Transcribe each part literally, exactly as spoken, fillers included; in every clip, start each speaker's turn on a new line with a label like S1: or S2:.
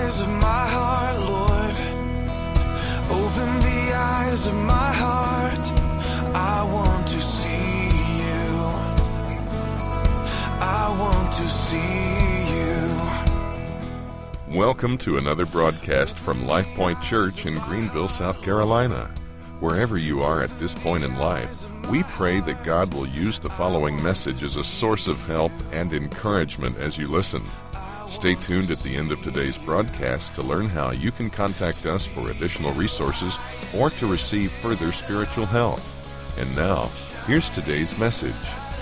S1: eyes of my heart, Lord. Open the eyes of my heart. I want to see you. I want to see you.
S2: Welcome to another broadcast from Life Point Church in Greenville, South Carolina. Wherever you are at this point in life, we pray that God will use the following message as a source of help and encouragement as you listen. Stay tuned at the end of today's broadcast to learn how you can contact us for additional resources or to receive further spiritual help. And now, here's today's message.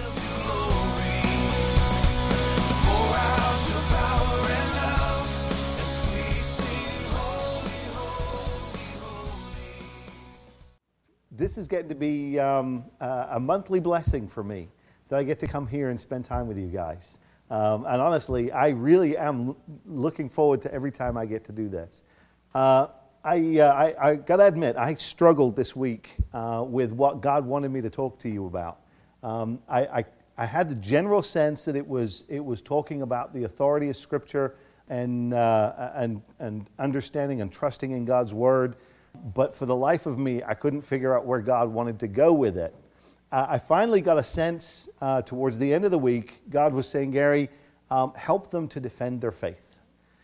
S3: This is getting to be um, uh, a monthly blessing for me that I get to come here and spend time with you guys. Um, and honestly, I really am l- looking forward to every time I get to do this. Uh, I, uh, I, I got to admit, I struggled this week uh, with what God wanted me to talk to you about. Um, I, I, I had the general sense that it was it was talking about the authority of Scripture and uh, and and understanding and trusting in God's Word. But for the life of me, I couldn't figure out where God wanted to go with it. Uh, I finally got a sense uh, towards the end of the week, God was saying, Gary, um, help them to defend their faith.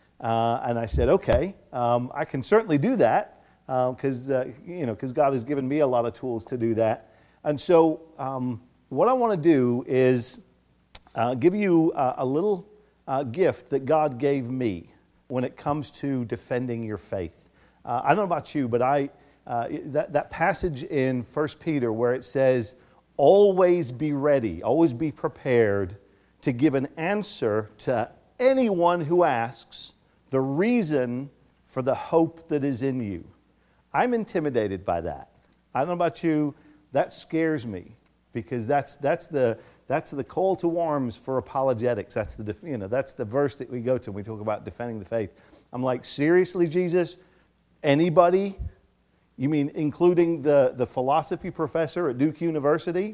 S3: Uh, and I said, okay, um, I can certainly do that because uh, uh, you know, because God has given me a lot of tools to do that. And so um, what I want to do is uh, give you uh, a little uh, gift that God gave me when it comes to defending your faith. Uh, I don't know about you, but I uh, that, that passage in First Peter where it says, always be ready, always be prepared to give an answer to anyone who asks the reason for the hope that is in you. I'm intimidated by that. I don't know about you, that scares me because that's that's the that's the call to arms for apologetics. That's the you know that's the verse that we go to when we talk about defending the faith. I'm like, seriously, Jesus? Anybody? You mean including the, the philosophy professor at Duke University?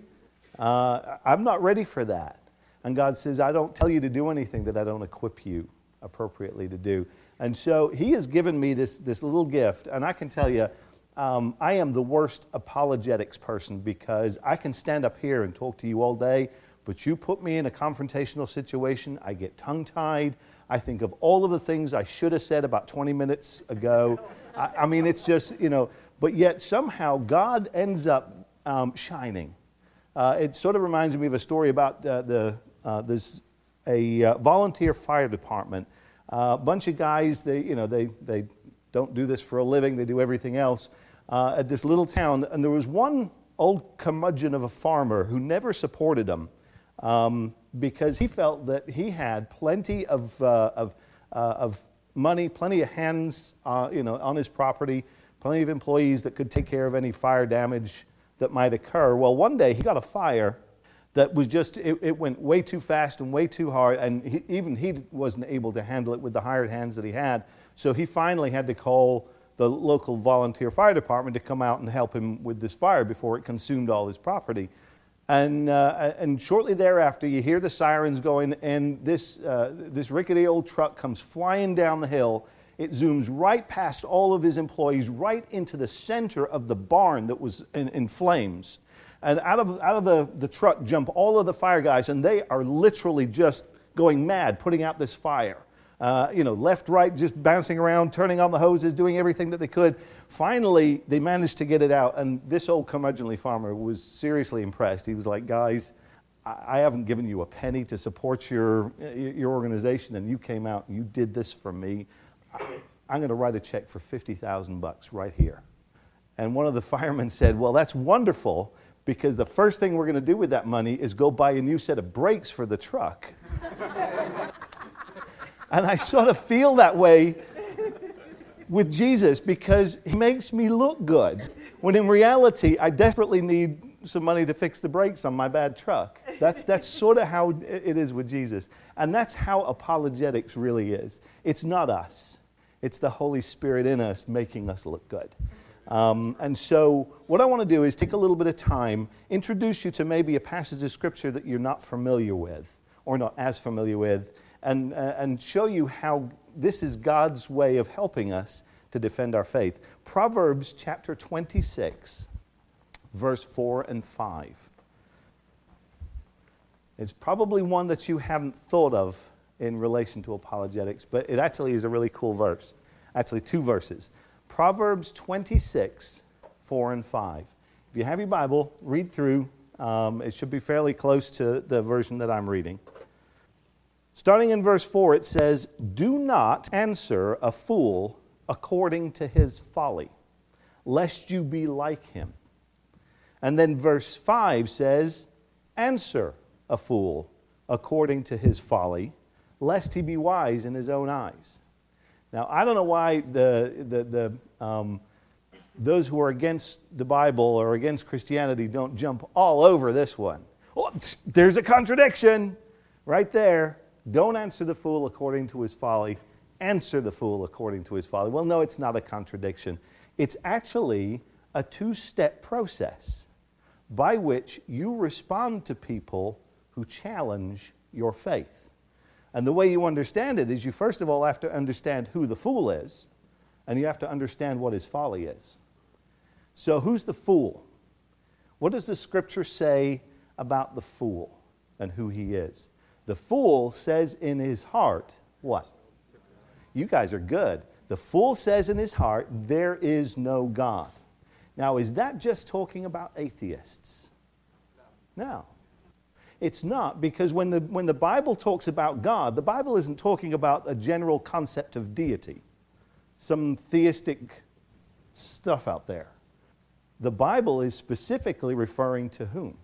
S3: Uh, I'm not ready for that. And God says, I don't tell you to do anything that I don't equip you appropriately to do. And so He has given me this, this little gift. And I can tell you, um, I am the worst apologetics person because I can stand up here and talk to you all day, but you put me in a confrontational situation, I get tongue-tied. I think of all of the things I should have said about twenty minutes ago. I, I mean, it's just, you know, but yet somehow God ends up um, shining. Uh, it sort of reminds me of a story about uh, the uh, this a uh, volunteer fire department. A uh, bunch of guys, they you know they they don't do this for a living. They do everything else uh, at this little town. And there was one old curmudgeon of a farmer who never supported them um, because he felt that he had plenty of uh, of uh, of money, plenty of hands, uh, you know, on his property, plenty of employees that could take care of any fire damage that might occur. Well, one day he got a fire that was just, it, it went way too fast and way too hard, and he, even he wasn't able to handle it with the hired hands that he had. So he finally had to call the local volunteer fire department to come out and help him with this fire before it consumed all his property. And uh, and shortly thereafter, you hear the sirens going, and this uh, this rickety old truck comes flying down the hill. It zooms right past all of his employees, right into the center of the barn that was in, in flames. And out of out of the, the truck jump all of the fire guys, and they are literally just going mad, putting out this fire. Uh, you know, left, right, just bouncing around, turning on the hoses, doing everything that they could. Finally, they managed to get it out, and this old curmudgeonly farmer was seriously impressed. He was like, guys, I haven't given you a penny to support your your organization, and you came out and you did this for me. I'm going to write a check for fifty thousand bucks right here. And one of the firemen said, well, that's wonderful, because the first thing we're going to do with that money is go buy a new set of brakes for the truck. And I sort of feel that way with Jesus because He makes me look good, when in reality, I desperately need some money to fix the brakes on my bad truck. That's that's sort of how it is with Jesus. And that's how apologetics really is. It's not us. It's the Holy Spirit in us making us look good. Um, and so what I want to do is take a little bit of time, introduce you to maybe a passage of Scripture that you're not familiar with or not as familiar with, and uh, and show you how this is God's way of helping us to defend our faith. Proverbs chapter twenty-six, verse four and five. It's probably one that you haven't thought of in relation to apologetics, but it actually is a really cool verse. Actually, two verses. Proverbs twenty-six, four and five. If you have your Bible, read through. Um, it should be fairly close to the version that I'm reading. Starting in verse four, it says, "Do not answer a fool according to his folly, lest you be like him." And then verse five says, "Answer a fool according to his folly, lest he be wise in his own eyes." Now, I don't know why the the, the um, those who are against the Bible or against Christianity don't jump all over this one. Oh, there's a contradiction right there. Don't answer the fool according to his folly. Answer the fool according to his folly. Well, no, it's not a contradiction. It's actually a two-step process by which you respond to people who challenge your faith. And the way you understand it is you first of all have to understand who the fool is, and you have to understand what his folly is. So who's the fool? What does the Scripture say about the fool and who he is? The fool says in his heart, what? You guys are good. The fool says in his heart, there is no God. Now, is that just talking about atheists? No. It's not, because when the, when the Bible talks about God, the Bible isn't talking about a general concept of deity, some theistic stuff out there. The Bible is specifically referring to whom?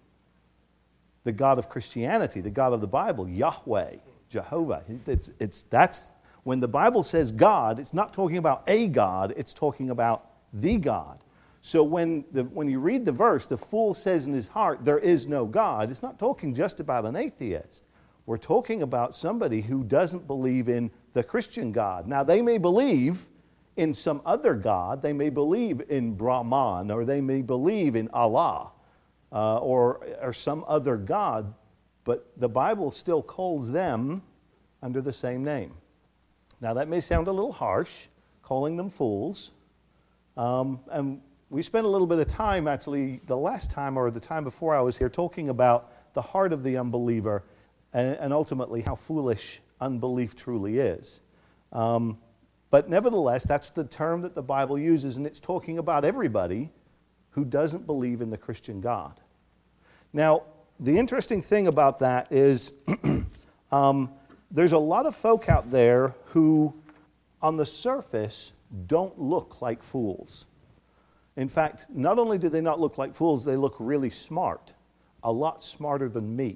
S3: The God of Christianity, the God of the Bible, Yahweh, Jehovah. It's, it's, that's, when the Bible says God, it's not talking about a God, it's talking about the God. So when, the, when you read the verse, the fool says in his heart, there is no God, it's not talking just about an atheist. We're talking about somebody who doesn't believe in the Christian God. Now, they may believe in some other God. They may believe in Brahman, or they may believe in Allah, uh, or, or some other God, but the Bible still calls them under the same name. Now, that may sound a little harsh, calling them fools, um, and we spent a little bit of time, actually, the last time or the time before I was here, talking about the heart of the unbeliever and, and ultimately how foolish unbelief truly is. Um, but nevertheless, that's the term that the Bible uses, and it's talking about everybody who doesn't believe in the Christian God. Now, the interesting thing about that is um, there's a lot of folk out there who, on the surface, don't look like fools. In fact, not only do they not look like fools, they look really smart, a lot smarter than me.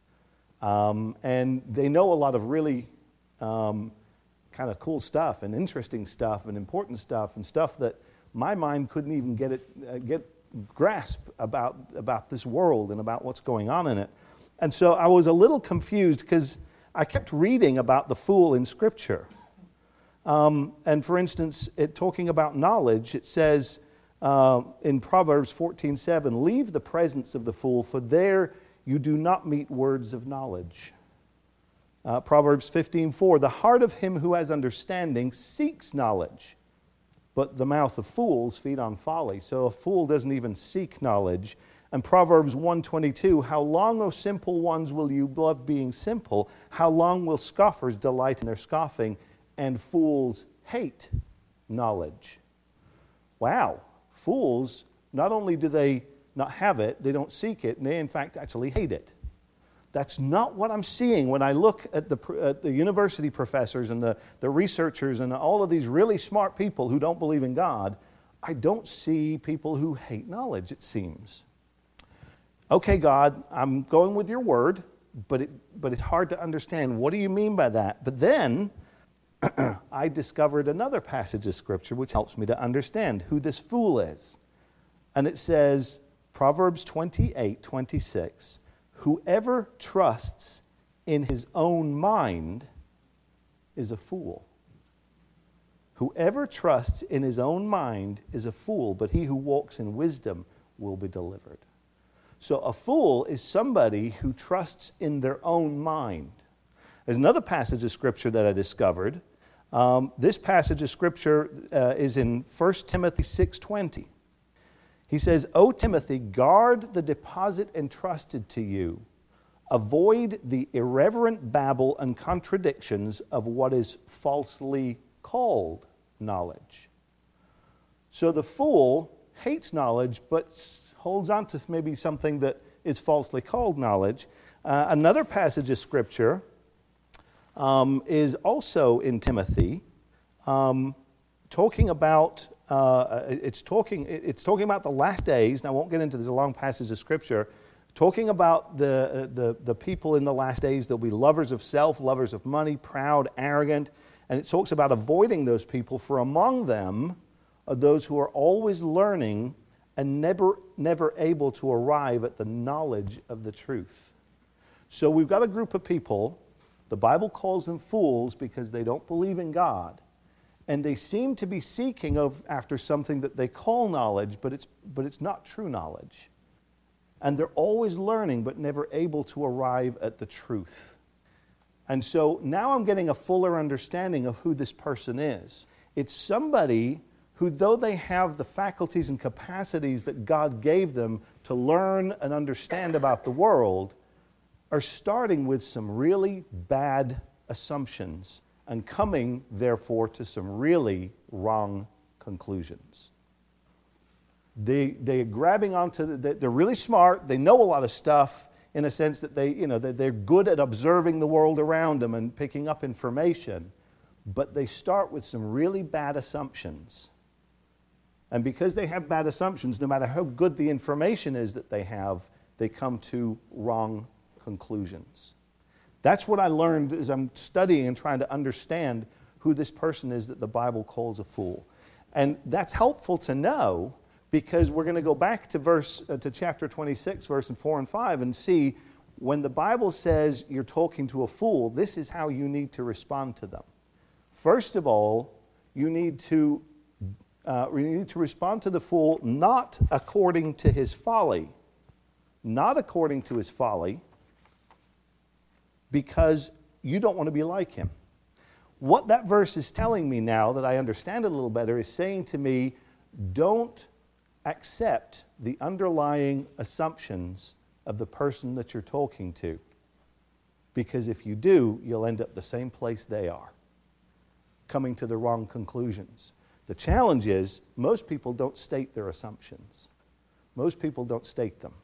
S3: Um, and they know a lot of really um, kind of cool stuff and interesting stuff and important stuff and stuff that my mind couldn't even get it uh, get grasp about, about this world and about what's going on in it. And so I was a little confused because I kept reading about the fool in Scripture. Um, and for instance, it, talking about knowledge, it says, Uh, in Proverbs fourteen seven, leave the presence of the fool, for there you do not meet words of knowledge. Uh, Proverbs fifteen four, the heart of him who has understanding seeks knowledge, but the mouth of fools feed on folly. So a fool doesn't even seek knowledge. And Proverbs one twenty-two, how long, O simple ones, will you love being simple? How long will scoffers delight in their scoffing, and fools hate knowledge? Wow. Fools, not only do they not have it, they don't seek it, and they in fact actually hate it. That's not what I'm seeing when I look at the, at the university professors and the, the researchers and all of these really smart people who don't believe in God. I don't see people who hate knowledge, it seems. Okay, God, I'm going with your word, but it, but it's hard to understand. What do you mean by that? But then I discovered another passage of Scripture which helps me to understand who this fool is. And it says, Proverbs twenty-eight twenty-six, whoever trusts in his own mind is a fool. Whoever trusts in his own mind is a fool, but he who walks in wisdom will be delivered. So a fool is somebody who trusts in their own mind. There's another passage of Scripture that I discovered. Um, this passage of Scripture uh, is in First Timothy six twenty. He says, O Timothy, guard the deposit entrusted to you. Avoid the irreverent babble and contradictions of what is falsely called knowledge. So the fool hates knowledge, but holds on to maybe something that is falsely called knowledge. Uh, another passage of Scripture um, is also in Timothy, um, talking about uh, it's talking it's talking about the last days. Now, I won't get into this long passage of Scripture. Talking about the, the, the people in the last days, they'll be lovers of self, lovers of money, proud, arrogant. And it talks about avoiding those people, for among them are those who are always learning and never, never able to arrive at the knowledge of the truth. So we've got a group of people, the Bible calls them fools because they don't believe in God. And they seem to be seeking of, after something that they call knowledge, but it's, but it's not true knowledge. And they're always learning, but never able to arrive at the truth. And so now I'm getting a fuller understanding of who this person is. It's somebody who, though they have the faculties and capacities that God gave them to learn and understand about the world, are starting with some really bad assumptions and coming, therefore, to some really wrong conclusions. They, they're grabbing onto, the, they're really smart, they know a lot of stuff in a sense that they, you know, they're good at observing the world around them and picking up information, but they start with some really bad assumptions. And because they have bad assumptions, no matter how good the information is that they have, they come to wrong conclusions. That's what I learned as I'm studying and trying to understand who this person is that the Bible calls a fool. And that's helpful to know, because we're going to go back to verse uh, to chapter twenty-six, verses four and five, and see when the Bible says you're talking to a fool, this is how you need to respond to them. First of all, you need to uh, you need to respond to the fool not according to his folly, not according to his folly, because you don't want to be like him. What that verse is telling me now that I understand it a little better is saying to me, don't accept the underlying assumptions of the person that you're talking to. Because if you do, you'll end up the same place they are, coming to the wrong conclusions. The challenge is, most people don't state their assumptions. Most people don't state them.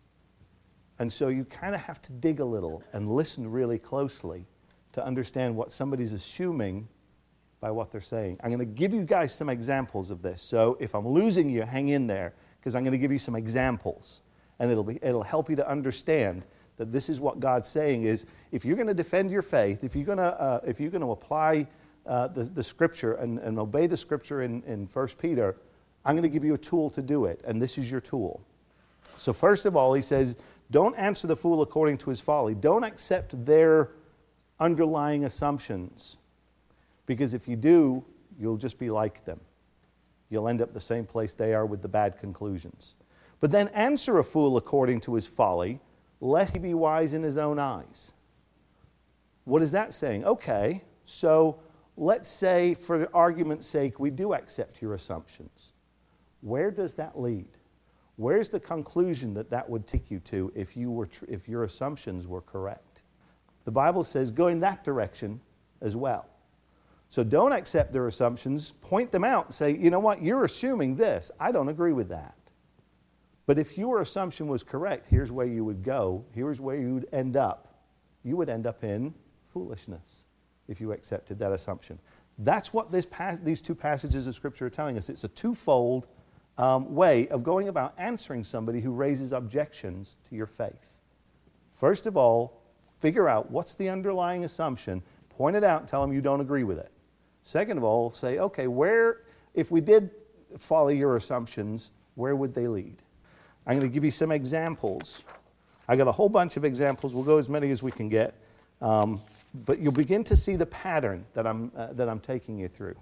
S3: And so you kind of have to dig a little and listen really closely to understand what somebody's assuming by what they're saying. I'm going to give you guys some examples of this. So if I'm losing you, hang in there, because I'm going to give you some examples. And it'll be, it'll help you to understand that this is what God's saying is, if you're going to defend your faith, if you're going to, uh, if you're going to apply uh, the, the Scripture and, and obey the Scripture in, in First Peter, I'm going to give you a tool to do it, and this is your tool. So first of all, he says, don't answer the fool according to his folly. Don't accept their underlying assumptions. Because if you do, you'll just be like them. You'll end up the same place they are with the bad conclusions. But then answer a fool according to his folly, lest he be wise in his own eyes. What is that saying? Okay, so let's say, for the argument's sake, we do accept your assumptions. Where does that lead? Where's the conclusion that that would take you to if you were tr- if your assumptions were correct? The Bible says go in that direction as well. So don't accept their assumptions, point them out and say, you know what, you're assuming this. I don't agree with that. But if your assumption was correct, here's where you would go. Here's where you would end up. You would end up in foolishness if you accepted that assumption. That's what this pas- these two passages of Scripture are telling us. It's a twofold um, way of going about answering somebody who raises objections to your faith. First of all, figure out what's the underlying assumption, point it out and tell them you don't agree with it. Second of all, say, okay, where, if we did follow your assumptions, where would they lead? I'm going to give you some examples. I got a whole bunch of examples. We'll go as many as we can get. Um, but you'll begin to see the pattern that I'm, uh, that I'm taking you through.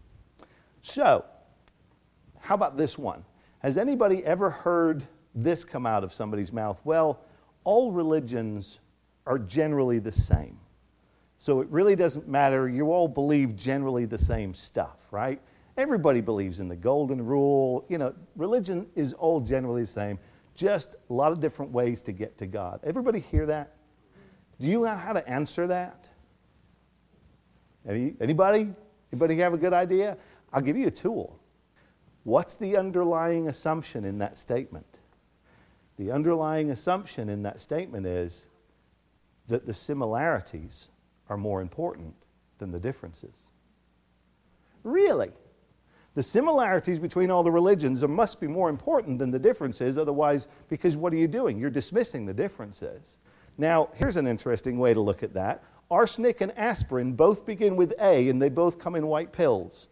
S3: So, how about this one? Has anybody ever heard this come out of somebody's mouth? Well, all religions are generally the same. So it really doesn't matter. You all believe generally the same stuff, right? Everybody believes in the golden rule. You know, religion is all generally the same, just a lot of different ways to get to God. Everybody hear that? Do you know how to answer that? Any, anybody? Anybody have a good idea? I'll give you a tool. What's the underlying assumption in that statement? The underlying assumption in that statement is that the similarities are more important than the differences. Really? The similarities between all the religions must be more important than the differences, otherwise, because what are you doing? You're dismissing the differences. Now, here's an interesting way to look at that. Arsenic and aspirin both begin with A, and they both come in white pills.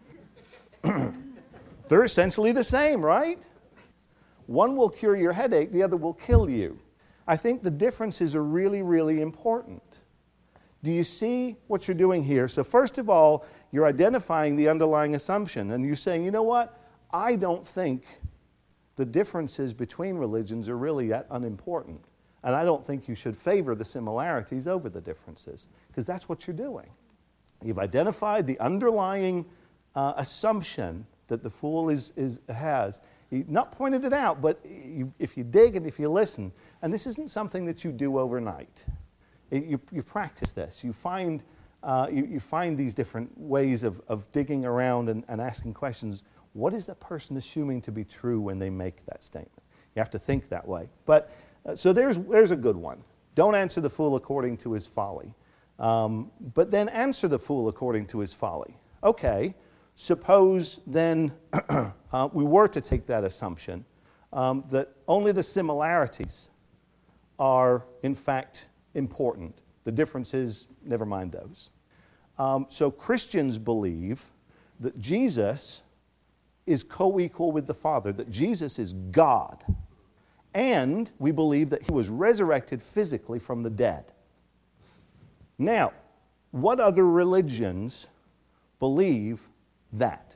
S3: They're essentially the same, right? One will cure your headache, the other will kill you. I think the differences are really, really important. Do you see what you're doing here? So first of all, you're identifying the underlying assumption, and you're saying, you know what? I don't think the differences between religions are really that unimportant. And I don't think you should favor the similarities over the differences, because that's what you're doing. You've identified the underlying uh, assumption that the fool is, is, has. You've not pointed it out, but you, if you dig and if you listen, and this isn't something that you do overnight. It, you, you practice this. You find, uh, you, you find these different ways of, of digging around and, and asking questions. What is that person assuming to be true when they make that statement? You have to think that way. But uh, so there's, there's a good one. Don't answer the fool according to his folly. Um, but then answer the fool according to his folly. Okay. Suppose then uh, we were to take that assumption um, that only the similarities are in fact important. The differences, never mind those. Um, so Christians believe that Jesus is co-equal with the Father, that Jesus is God. And we believe that he was resurrected physically from the dead. Now, what other religions believe that?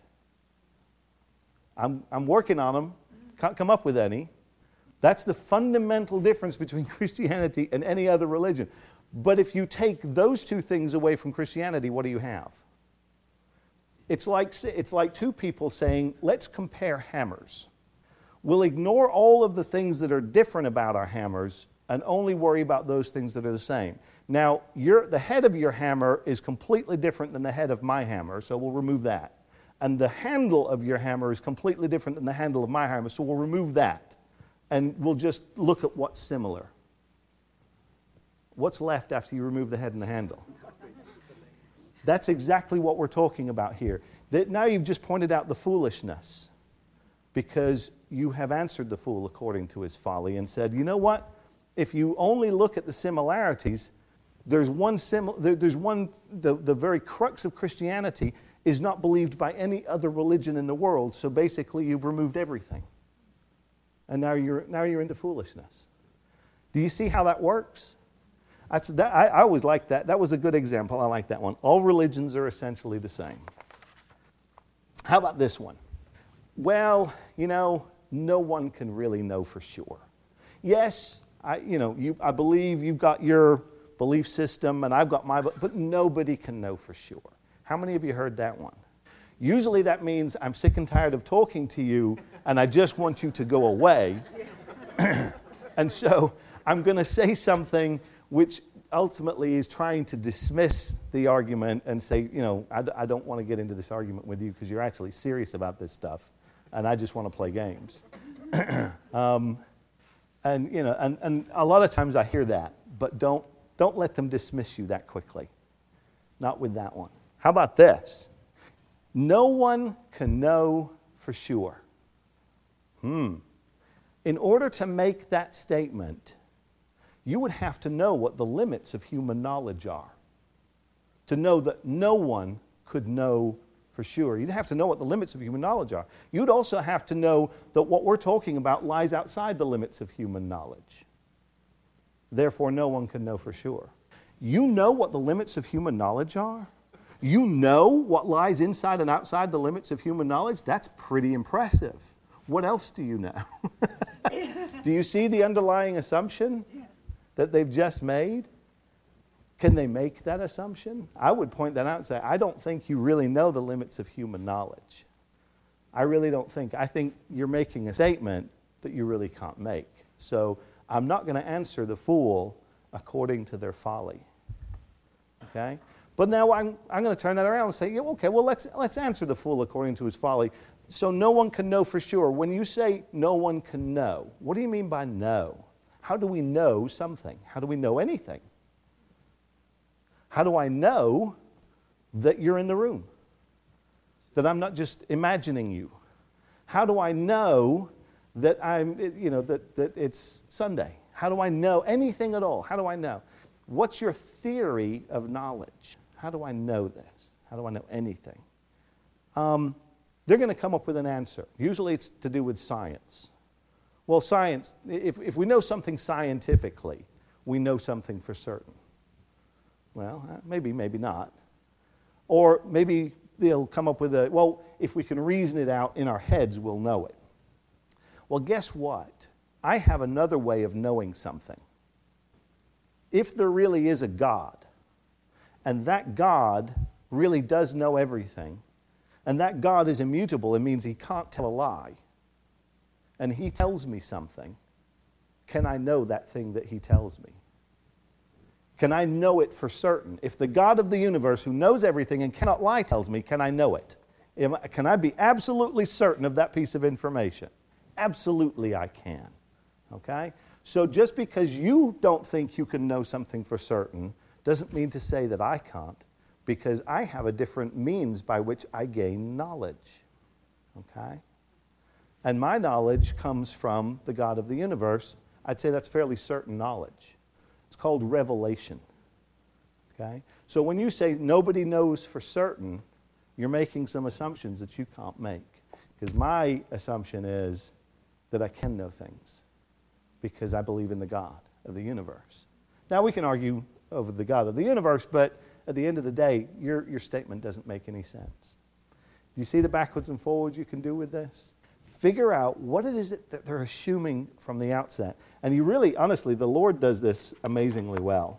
S3: I'm, I'm working on them. Can't come up with any. That's the fundamental difference between Christianity and any other religion. But if you take those two things away from Christianity, what do you have? It's like, it's like two people saying, let's compare hammers. We'll ignore all of the things that are different about our hammers and only worry about those things that are the same. Now, your, the head of your hammer is completely different than the head of my hammer, so we'll remove that. And the handle of your hammer is completely different than the handle of my hammer, so we'll remove that. And we'll just look at what's similar. What's left after you remove the head and the handle? That's exactly what we're talking about here. That now you've just pointed out the foolishness, because you have answered the fool according to his folly and said, you know what? If you only look at the similarities, there's one, sim- there's one the, the very crux of Christianity is not believed by any other religion in the world, so basically you've removed everything. And now you're, now you're into foolishness. Do you see how that works? That's, that, I, I always like that. That was a good example. I like that one. All religions are essentially the same. How about this one? Well, you know, no one can really know for sure. Yes, I, you know, you, I believe you've got your belief system and I've got my, but nobody can know for sure. How many of you heard that one? Usually that means I'm sick and tired of talking to you and I just want you to go away. And so I'm going to say something which ultimately is trying to dismiss the argument and say, you know, I, I don't want to get into this argument with you because you're actually serious about this stuff and I just want to play games. um, and, you know, and, and a lot of times I hear that, but don't, don't let them dismiss you that quickly. Not with that one. How about this? No one can know for sure. Hmm. In order to make that statement, you would have to know what the limits of human knowledge are. To know that no one could know for sure. You'd have to know what the limits of human knowledge are. You'd also have to know that what we're talking about lies outside the limits of human knowledge. Therefore, no one can know for sure. You know what the limits of human knowledge are? You know what lies inside and outside the limits of human knowledge? That's pretty impressive. What else do you know? Do you see the underlying assumption that they've just made? Can they make that assumption? I would point that out and say, I don't think you really know the limits of human knowledge. I really don't think. I think you're making a statement that you really can't make. So I'm not going to answer the fool according to their folly. Okay? But now I'm, I'm going to turn that around and say, yeah, okay, well, let's, let's answer the fool according to his folly. So no one can know for sure. When you say no one can know, what do you mean by know? How do we know something? How do we know anything? How do I know that you're in the room? That I'm not just imagining you? How do I know that I'm, you know, that, that it's Sunday? How do I know anything at all? How do I know? What's your theory of knowledge? How do I know this? How do I know anything? Um, they're going to come up with an answer. Usually it's to do with science. Well, science, if, if we know something scientifically, we know something for certain. Well, maybe, maybe not. Or maybe they'll come up with a, well, if we can reason it out in our heads, we'll know it. Well, guess what? I have another way of knowing something. If there really is a God, and that God really does know everything, and that God is immutable, it means he can't tell a lie, and he tells me something, can I know that thing that he tells me? Can I know it for certain? If the God of the universe who knows everything and cannot lie tells me, can I know it? Am I, can I be absolutely certain of that piece of information? Absolutely I can. Okay? So just because you don't think you can know something for certain doesn't mean to say that I can't, because I have a different means by which I gain knowledge. Okay? And my knowledge comes from the God of the universe. I'd say that's fairly certain knowledge. It's called revelation. Okay? So when you say nobody knows for certain, you're making some assumptions that you can't make. Because my assumption is that I can know things because I believe in the God of the universe. Now we can argue over the God of the universe, but at the end of the day, your, your statement doesn't make any sense. Do you see the backwards and forwards you can do with this? Figure out what it is that they're assuming from the outset. And you really, honestly, the Lord does this amazingly well.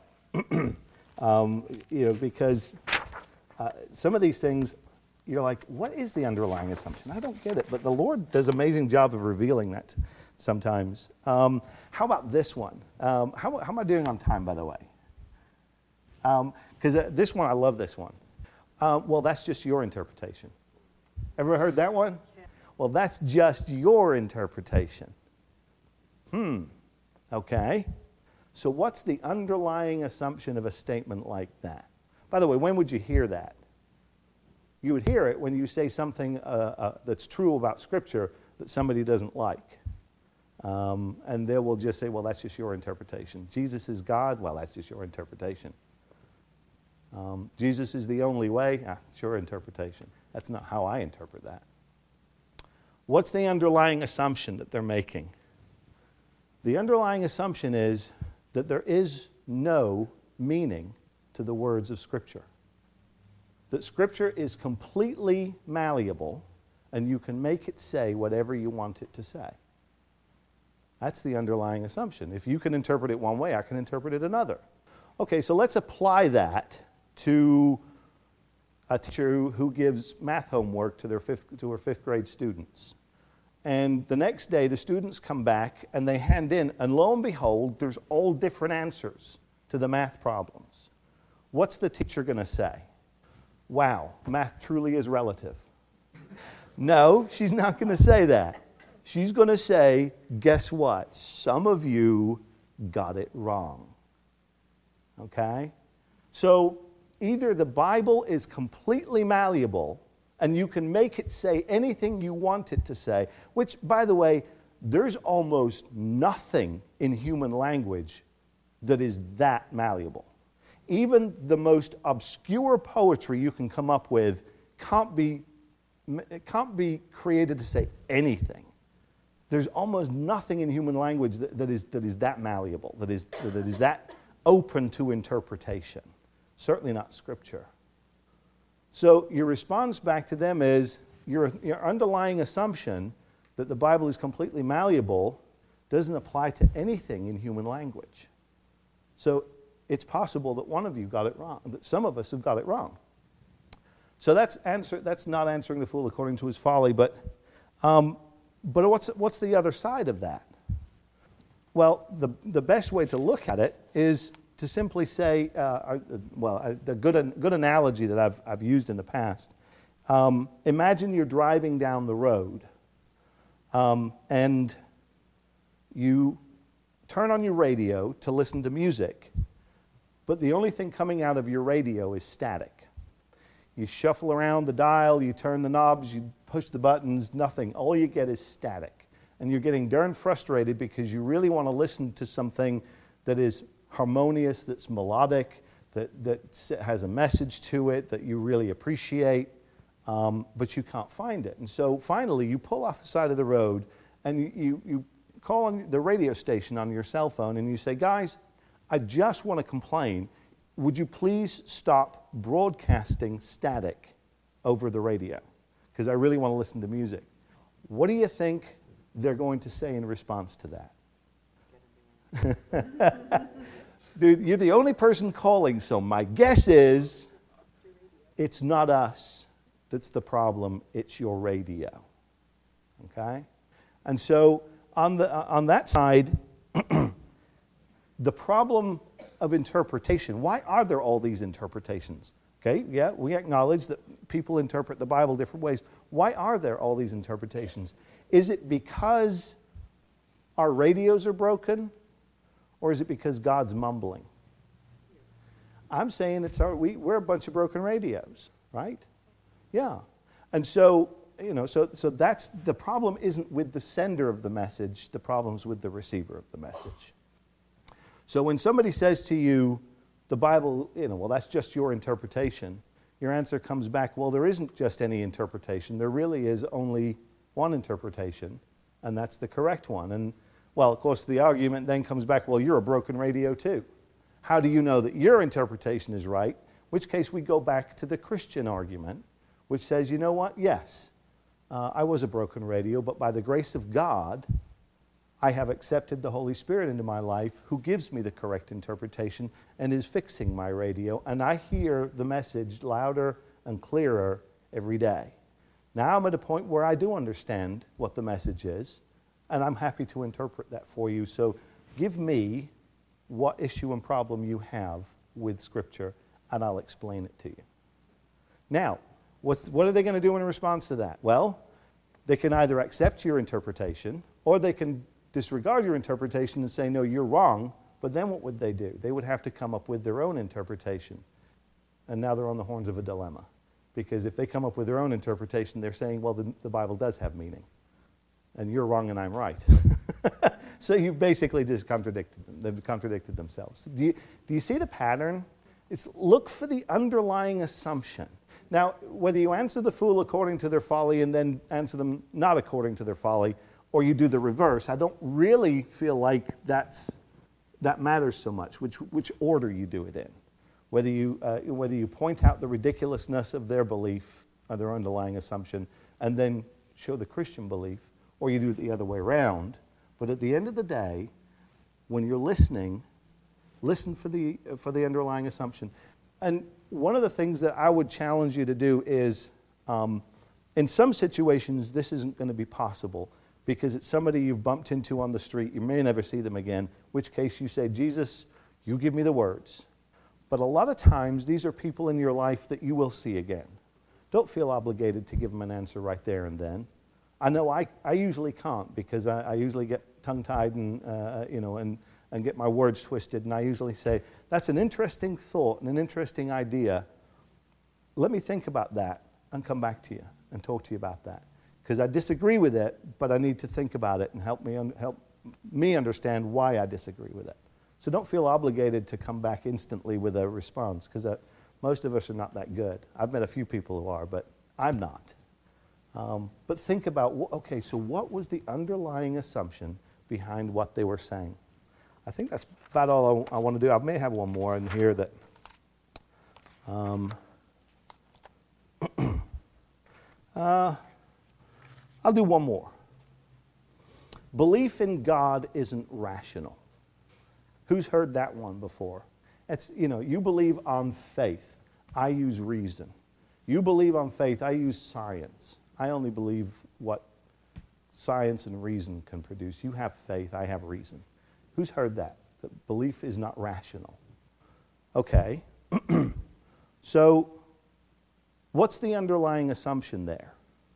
S3: um, you know, because uh, some of these things, you're like, what is the underlying assumption? I don't get it. But the Lord does an amazing job of revealing that sometimes. Um, how about this one? Um, how, how am I doing on time, by the way? Because um, uh, this one, I love this one. Uh, well, that's just your interpretation. Ever heard that one? Well, that's just your interpretation. Hmm. Okay. So what's the underlying assumption of a statement like that? By the way, when would you hear that? You would hear it when you say something uh, uh, that's true about Scripture that somebody doesn't like. Um, and they will just say, well, that's just your interpretation. Jesus is God? Well, that's just your interpretation. Um, Jesus is the only way? Ah, it's your interpretation. That's not how I interpret that. What's the underlying assumption that they're making? The underlying assumption is that there is no meaning to the words of Scripture. That Scripture is completely malleable and you can make it say whatever you want it to say. That's the underlying assumption. If you can interpret it one way, I can interpret it another. Okay, so let's apply that to a teacher who gives math homework to their fifth, to her fifth grade students. And the next day, the students come back and they hand in, and lo and behold, there's all different answers to the math problems. What's the teacher going to say? Wow, math truly is relative. No, she's not going to say that. She's going to say, guess what? Some of you got it wrong. Okay? So either the Bible is completely malleable and you can make it say anything you want it to say, which, by the way, there's almost nothing in human language that is that malleable. Even the most obscure poetry you can come up with can't be, it can't be created to say anything. There's almost nothing in human language that, that, is, that is that malleable, that is, that is that open to interpretation. Certainly not Scripture. So your response back to them is, your, your underlying assumption that the Bible is completely malleable doesn't apply to anything in human language. So it's possible that one of you got it wrong, that some of us have got it wrong. So that's answer. That's not answering the fool according to his folly, but um, but what's what's the other side of that? Well, the the best way to look at it is to simply say, uh, well, uh, the good good analogy that I've I've used in the past. Um, imagine you're driving down the road, um, and you turn on your radio to listen to music, but the only thing coming out of your radio is static. You shuffle around the dial, you turn the knobs, you push the buttons, nothing. All you get is static. And you're getting darn frustrated because you really want to listen to something that is harmonious, that's melodic, that, that has a message to it, that you really appreciate, um, but you can't find it. And so finally, you pull off the side of the road and you, you, you call on the radio station on your cell phone and you say, guys, I just want to complain. Would you please stop broadcasting static over the radio? Because I really want to listen to music. What do you think they're going to say in response to that? Dude, you're the only person calling, so my guess is it's not us that's the problem, it's your radio. Okay? And so on the uh, on that side, the problem of interpretation. Why are there all these interpretations? Okay, yeah, we acknowledge that people interpret the Bible different ways. Why are there all these interpretations? Is it because our radios are broken, or is it because God's mumbling? I'm saying it's our, we, we're a bunch of broken radios, right? Yeah. And so, you know, so, so that's, the problem isn't with the sender of the message, the problem's with the receiver of the message. So when somebody says to you, the Bible, you know, well, that's just your interpretation, your answer comes back, well, there isn't just any interpretation. There really is only one interpretation, and that's the correct one. And, well, of course, the argument then comes back, well, you're a broken radio too. How do you know that your interpretation is right? In which case we go back to the Christian argument, which says, you know what? Yes, uh, I was a broken radio, but by the grace of God, I have accepted the Holy Spirit into my life who gives me the correct interpretation and is fixing my radio, and I hear the message louder and clearer every day. Now I'm at a point where I do understand what the message is, and I'm happy to interpret that for you. So give me what issue and problem you have with Scripture, and I'll explain it to you. Now, what, what are they going to do in response to that? Well, they can either accept your interpretation, or they can disregard your interpretation and say, no, you're wrong, but then what would they do? They would have to come up with their own interpretation. And now they're on the horns of a dilemma. Because if they come up with their own interpretation, they're saying, well, the, the Bible does have meaning. And you're wrong and I'm right. So you've basically just contradicted them. They've contradicted themselves. Do you, do you see the pattern? It's look for the underlying assumption. Now, whether you answer the fool according to their folly and then answer them not according to their folly, or you do the reverse, I don't really feel like that's, that matters so much, which, which order you do it in. Whether you, uh, whether you point out the ridiculousness of their belief, or their underlying assumption, and then show the Christian belief, or you do it the other way around. But at the end of the day, when you're listening, listen for the, for the underlying assumption. And one of the things that I would challenge you to do is, um, in some situations, this isn't going to be possible, because it's somebody you've bumped into on the street. You may never see them again, which case you say, Jesus, you give me the words. But a lot of times, these are people in your life that you will see again. Don't feel obligated to give them an answer right there and then. I know I, I usually can't, because I, I usually get tongue-tied and, uh, you know, and, and get my words twisted, and I usually say, that's an interesting thought and an interesting idea. Let me think about that and come back to you and talk to you about that. Because I disagree with it, but I need to think about it and help me un- help me understand why I disagree with it. So don't feel obligated to come back instantly with a response, because uh, most of us are not that good. I've met a few people who are, but I'm not. Um, but think about, okay, so what was the underlying assumption behind what they were saying? I think that's about all I, I want to do. I may have one more in here that... Um, uh, I'll do one more. Belief in God isn't rational. Who's heard that one before? It's, you know, you believe on faith. I use reason. You believe on faith. I use science. I only believe what science and reason can produce. You have faith. I have reason. Who's heard that? That belief is not rational. Okay. So, what's the underlying assumption there?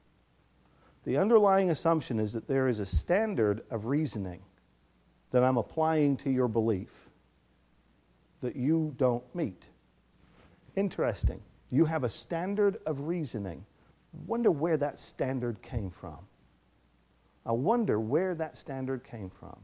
S3: The underlying assumption is that there is a standard of reasoning that I'm applying to your belief that you don't meet. Interesting. You have a standard of reasoning. Wonder where that standard came from. I wonder where that standard came from.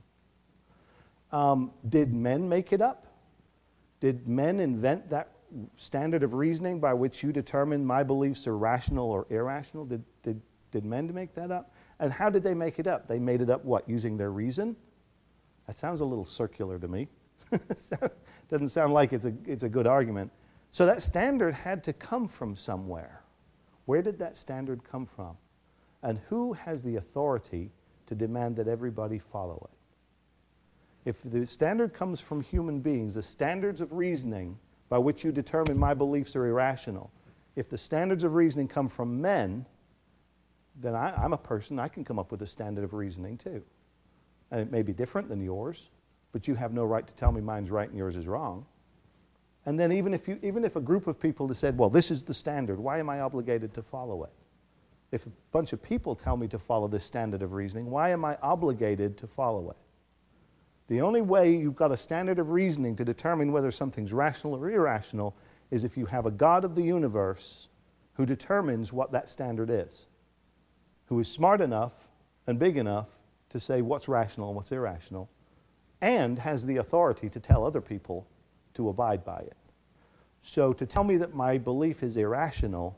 S3: Um, did men make it up? Did men invent that standard of reasoning by which you determine my beliefs are rational or irrational? Did, did, did men make that up? And how did they make it up? They made it up, what, using their reason? That sounds a little circular to me. Doesn't sound like it's a, it's a good argument. So that standard had to come from somewhere. Where did that standard come from? And who has the authority to demand that everybody follow it? If the standard comes from human beings, the standards of reasoning by which you determine my beliefs are irrational, if the standards of reasoning come from men, then I, I'm a person, I can come up with a standard of reasoning too. And it may be different than yours, but you have no right to tell me mine's right and yours is wrong. And then even if you, even if a group of people said, well, this is the standard, why am I obligated to follow it? If a bunch of people tell me to follow this standard of reasoning, why am I obligated to follow it? The only way you've got a standard of reasoning to determine whether something's rational or irrational is if you have a God of the universe who determines what that standard is, who is smart enough and big enough to say what's rational and what's irrational, and has the authority to tell other people to abide by it. So to tell me that my belief is irrational,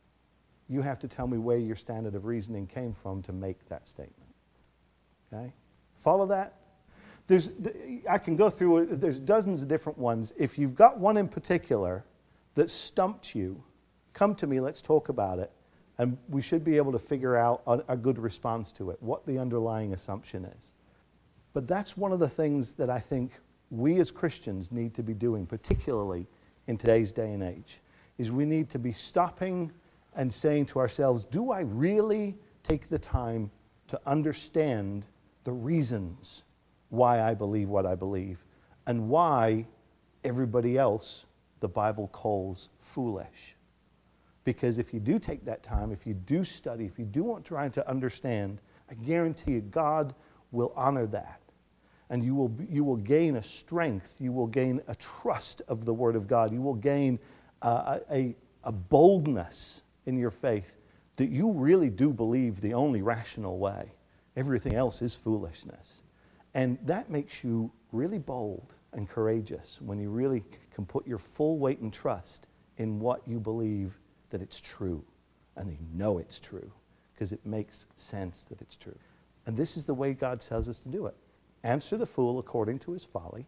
S3: you have to tell me where your standard of reasoning came from to make that statement. Okay? Follow that? There's, I can go through it. There's dozens of different ones. If you've got one in particular that stumped you, come to me, let's talk about it. And we should be able to figure out a, a good response to it, what the underlying assumption is. But that's one of the things that I think we as Christians need to be doing, particularly in today's day and age, is we need to be stopping and saying to ourselves, do I really take the time to understand the reasons why I believe what I believe and why everybody else the Bible calls foolish? Because if you do take that time, if you do study, if you do want to try to understand, I guarantee you God will honor that. And you will, you will gain a strength, you will gain a trust of the Word of God, you will gain uh, a, a boldness in your faith that you really do believe the only rational way. Everything else is foolishness. And that makes you really bold and courageous when you really can put your full weight and trust in what you believe that it's true. And you know it's true because it makes sense that it's true. And this is the way God tells us to do it. Answer the fool according to his folly.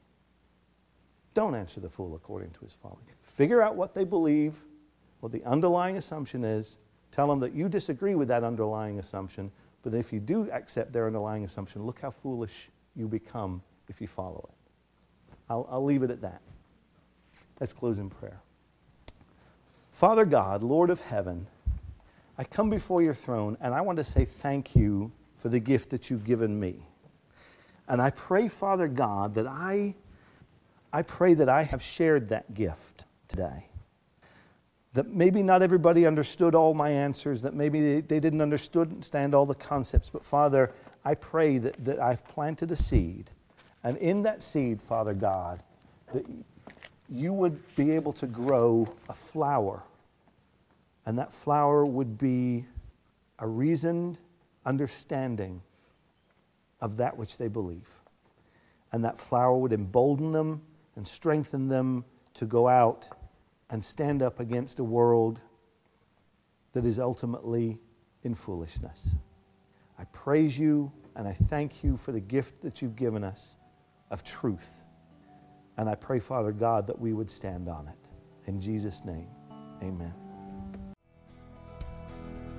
S3: Don't answer the fool according to his folly. Figure out what they believe, what the underlying assumption is. Tell them that you disagree with that underlying assumption, but if you do accept their underlying assumption, look how foolish you become if you follow it. I'll, I'll leave it at that. Let's close in prayer. Father God, Lord of heaven, I come before your throne and I want to say thank you for the gift that you've given me. And I pray, Father God, that I, I pray that I have shared that gift today. That maybe not everybody understood all my answers, that maybe they, they didn't understand all the concepts, but Father, I pray that, that I've planted a seed. And in that seed, Father God, that you would be able to grow a flower. And that flower would be a reasoned understanding of that which they believe. And that flower would embolden them and strengthen them to go out and stand up against a world that is ultimately in foolishness. I praise you and I thank you for the gift that you've given us of truth. And I pray, Father God, that we would stand on it. In Jesus' name, amen.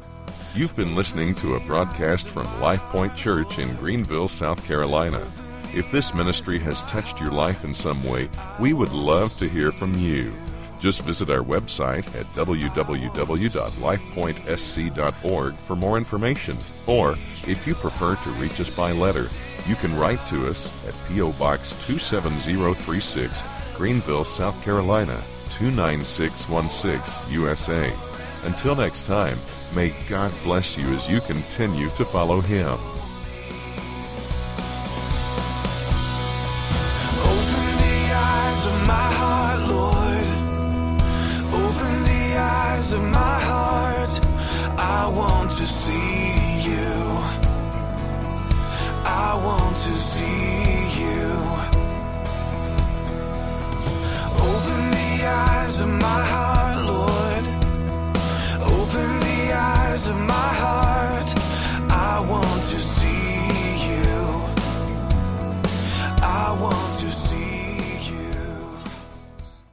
S2: You've been listening to a broadcast from Life Point Church in Greenville, South Carolina. If this ministry has touched your life in some way, we would love to hear from you. Just visit our website at w w w dot life point s c dot org for more information. Or, if you prefer to reach us by letter, you can write to us at P O. Box two seven zero three six, Greenville, South Carolina, two nine six one six, U S A. Until next time, may God bless you as you continue to follow Him.